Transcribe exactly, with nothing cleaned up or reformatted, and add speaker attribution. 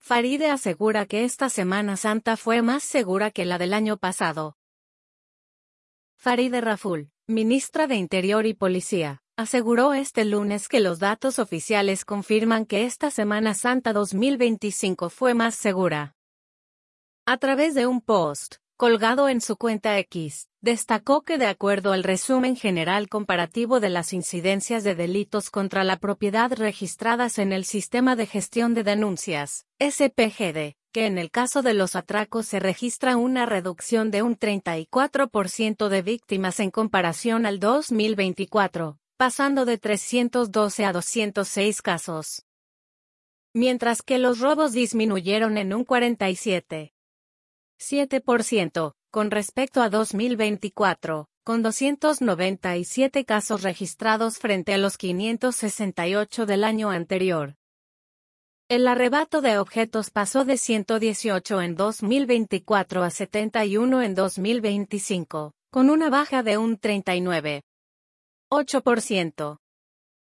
Speaker 1: Faride asegura que esta Semana Santa fue más segura que la del año pasado. Faride Raful, ministra de Interior y Policía, aseguró este lunes que los datos oficiales confirman que esta Semana Santa dos mil veinticinco fue más segura. A través de un post, colgado en su cuenta X, destacó que de acuerdo al resumen general comparativo de las incidencias de delitos contra la propiedad registradas en el Sistema de Gestión de Denuncias, S P G D, que en el caso de los atracos se registra una reducción de un treinta y cuatro por ciento de víctimas en comparación al dos mil veinticuatro, pasando de trescientos doce a doscientos seis casos. Mientras que los robos disminuyeron en un cuarenta y siete punto siete por ciento, con respecto a dos mil veinticuatro, con doscientos noventa y siete casos registrados frente a los quinientos sesenta y ocho del año anterior. El arrebato de objetos pasó de ciento dieciocho en dos mil veinticuatro a setenta y uno en dos mil veinticinco, con una baja de un treinta y nueve punto ocho por ciento.